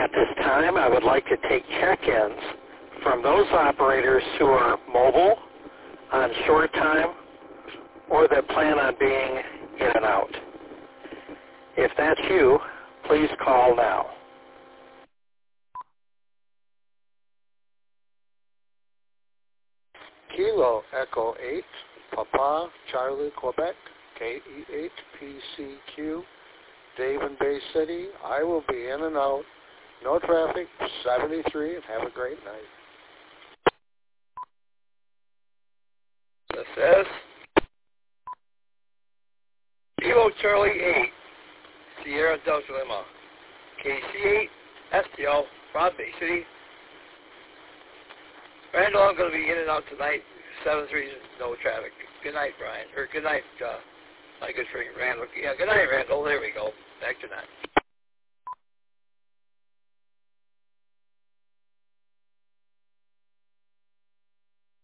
At this time, I would like to take check-ins from those operators who are mobile, on short time, or that plan on being in and out. If that's you, please call now. Kilo Echo 8, Papa Charlie Quebec, KE8PCQ, Dave in Bay City. I will be in and out. No traffic, 73, and have a great night. This is Kilo Charlie 8, Sierra Delta Lima, KC8, STL, from Bay City. Randall, I'm going to be in and out tonight, 7-3, no traffic. Good night, Brian. Or good night, my good friend Randall. Yeah, good night, Randall. There we go. Back to that.